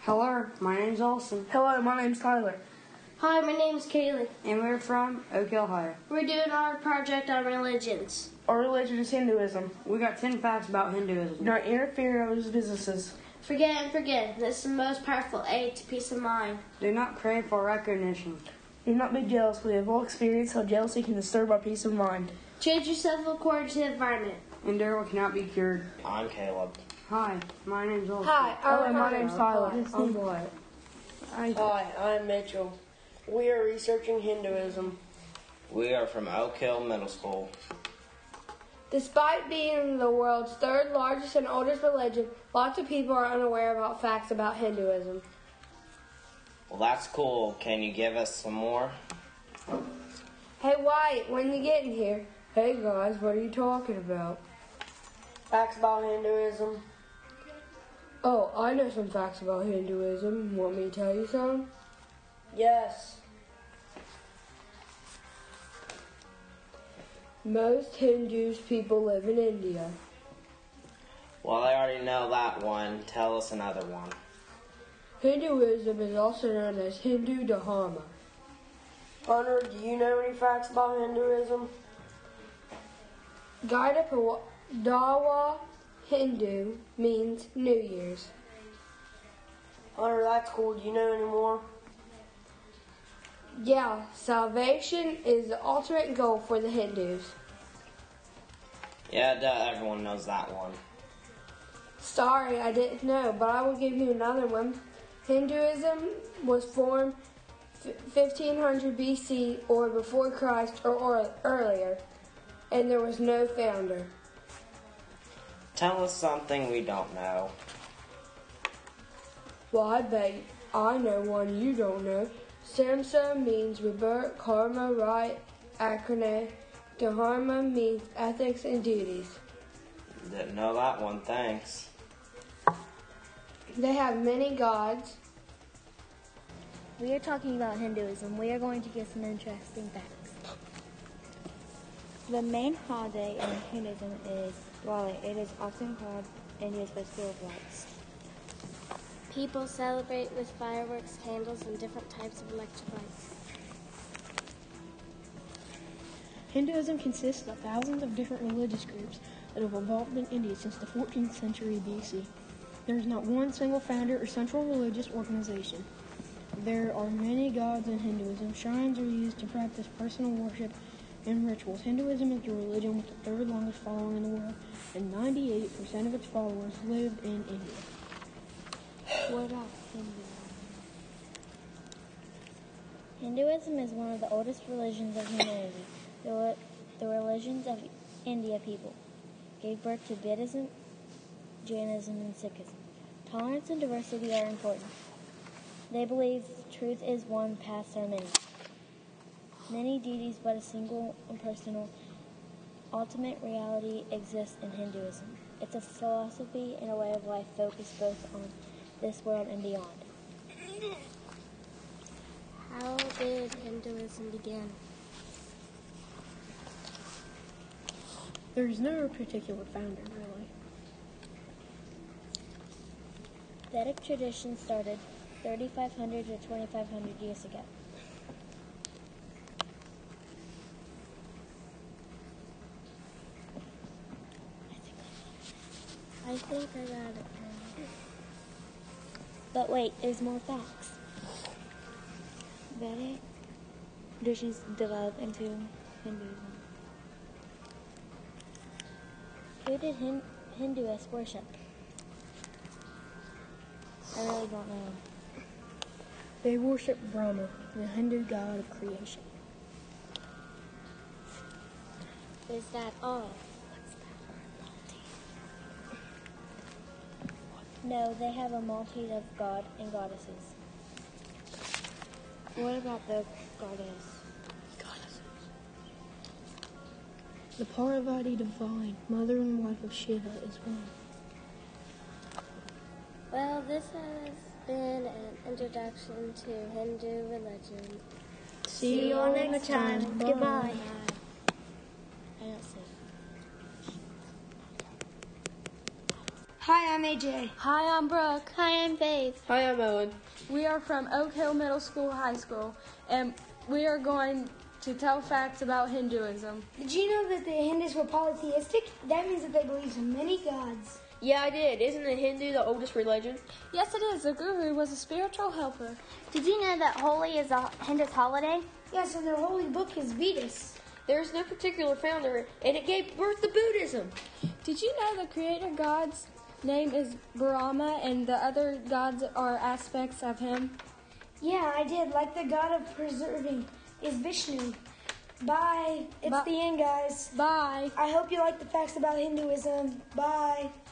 Hello, my name's Olson. Hello, my name's Tyler. Hi, my name's Kaylee. And we're from Oak Hill, Ohio. We're doing our project on religions. Our religion is Hinduism. We got 10 facts about Hinduism. Do not interfere in others' businesses. Forget and forgive. This is the most powerful aid to peace of mind. Do not crave for recognition. Do not be jealous. We have all experienced how jealousy can disturb our peace of mind. Change yourself according to the environment. Endure what cannot be cured. I'm Caleb. Hi, my name's Olson. Hi, Hello, my name's Tyler. I'm Wyatt. Hi, I'm Mitchell. We are researching Hinduism. We are from Oak Hill Middle School. Despite being the world's third largest and oldest religion, lots of people are unaware about facts about Hinduism. Well, that's cool. Can you give us some more? Hey Wyatt, when you getting here? Hey guys, what are you talking about? Facts about Hinduism. Oh, I know some facts about Hinduism. Want me to tell you some? Yes. Most Hindus people live in India. Well, I already know that one. Tell us another one. Hinduism is also known as Hindu Dharma. Hunter, do you know any facts about Hinduism? Dawa Hindu means New Year's. Hunter, that's cool. Do you know any more? Yeah, salvation is the ultimate goal for the Hindus. Yeah, duh, everyone knows that one. Sorry, I didn't know, but I will give you another one. Hinduism was formed 1500 BC or before Christ or earlier, and there was no founder. Tell us something we don't know. Well, I bet I know one you don't know. Samsa means rebirth, karma, right, acronym. Dharma means ethics and duties. Didn't know that one, thanks. They have many gods. We are talking about Hinduism. We are going to get some interesting facts. The main holiday in Hinduism is Diwali. It is often called India's festival of lights. People celebrate with fireworks, candles, and different types of electric lights. Hinduism consists of thousands of different religious groups that have evolved in India since the 14th century BC. There is not one single founder or central religious organization. There are many gods in Hinduism. Shrines are used to practice personal worship and rituals. Hinduism is the religion with the third longest following in the world, and 98% of its followers live in India. What about Hinduism? Hinduism is one of the oldest religions of humanity. The religions of India people gave birth to Buddhism, Jainism, and Sikhism. Tolerance and diversity are important. They believe truth is one, paths are many. Many deities, but a single impersonal, ultimate reality exists in Hinduism. It's a philosophy and a way of life focused both on this world and beyond. How did Hinduism begin? There is no particular founder, really. Vedic tradition started 3,500 to 2,500 years ago. I think I got it. But wait, there's more facts. Vedic traditions developed into Hinduism. Who did Hinduists worship? I really don't know. They worship Brahma, the Hindu god of creation. Is that all? No, they have a multitude of god and goddesses. What about the goddess? The Parvati divine, mother and wife of Shiva, is one. Well, this has been an introduction to Hindu religion. See you all next time. Goodbye. I don't see. Hi, I'm AJ. Hi, I'm Brooke. Hi, I'm Faith. Hi, I'm Owen. We are from Oak Hill Middle School High School, and we are going to tell facts about Hinduism. Did you know that the Hindus were polytheistic? That means that they believed in many gods. Yeah, I did. Isn't the Hindu the oldest religion? Yes, it is. The guru was a spiritual helper. Did you know that Holi is a Hindu's holiday? Yes, and their holy book is Vedas. There is no particular founder, and it gave birth to Buddhism. Did you know the creator God's name is Brahma and the other gods are aspects of him? Yeah, I did. Like the god of preserving is Vishnu. Bye. It's the end, guys. Bye. I hope you like the facts about Hinduism. Bye.